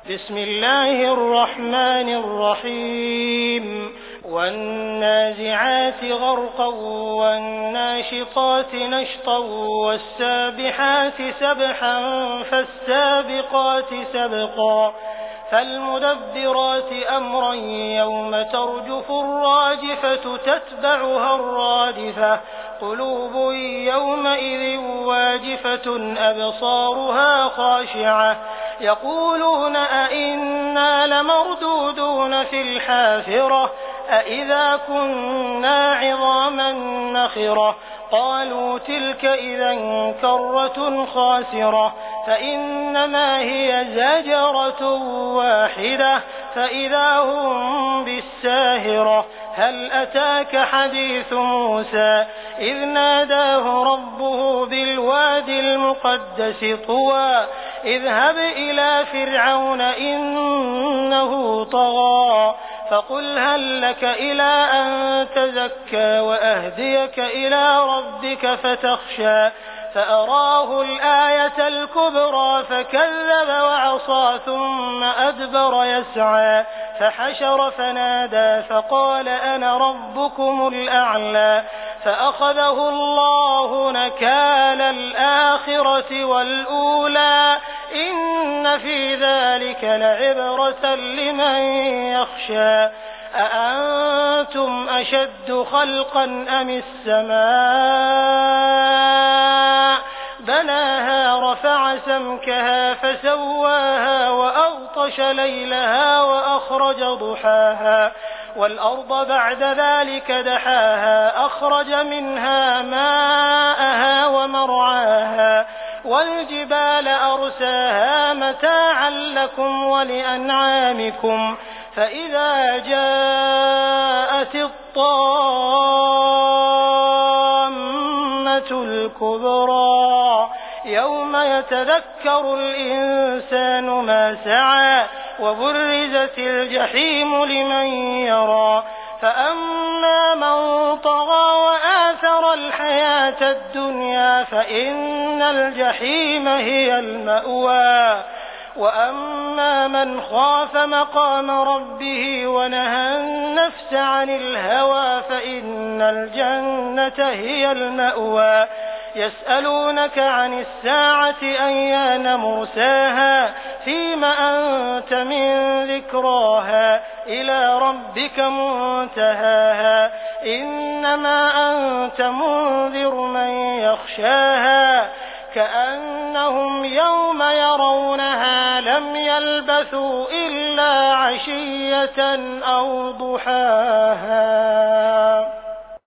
بسم الله الرحمن الرحيم والنازعات غرقا والناشطات نشطا والسابحات سبحا فالسابقات سبقا فالمدبرات أمرا يوم ترجف الراجفة تتبعها الرادفة قلوب يومئذ واجفة أبصارها خاشعة يقولون أئنا لمردودون في الحافرة أئذا كنا عظاما نخرة قالوا تلك إذا كرة خاسرة فإنما هي زجرة واحدة فإذا هم بالساهرة هل أتاك حديث موسى إذ ناداه ربه بالوادي المقدس طوى اذهب إلى فرعون إنه طغى فقل هل لك إلى أن تزكى وأهديك إلى ربك فتخشى فأراه الآية الكبرى فكذب وعصى ثم أدبر يسعى فحشر فنادى فقال أنا ربكم الأعلى فأخذه الله نكال الآخرة والأولى إن في ذلك لعبرة لمن يخشى أأنتم أشد خلقا أم السماء بناها رفع سمكها فسواها وأغطش ليلها وأخرج ضحاها والأرض بعد ذلك دحاها أخرج منها ماءها ومرعاها والجبال أرساها متاعا لكم ولأنعامكم فإذا جاءت الطامة الكبرى يوم يتذكر الإنسان ما سعى وبرزت الجحيم لمن يرى فأما من طغى وآثر الحياة الدنيا فإن الجحيم هي المأوى وأما من خاف مقام ربه ونهى النفس عن الهوى فإن الجنة هي المأوى يسألونك عن الساعة أيان مرساها فيم أنت من ذكراها إلى ربك منتهاها إنما أنت منذر من يخشاها كأنهم يوم يرونها لم يلبثوا إلا عشية أو ضحاها.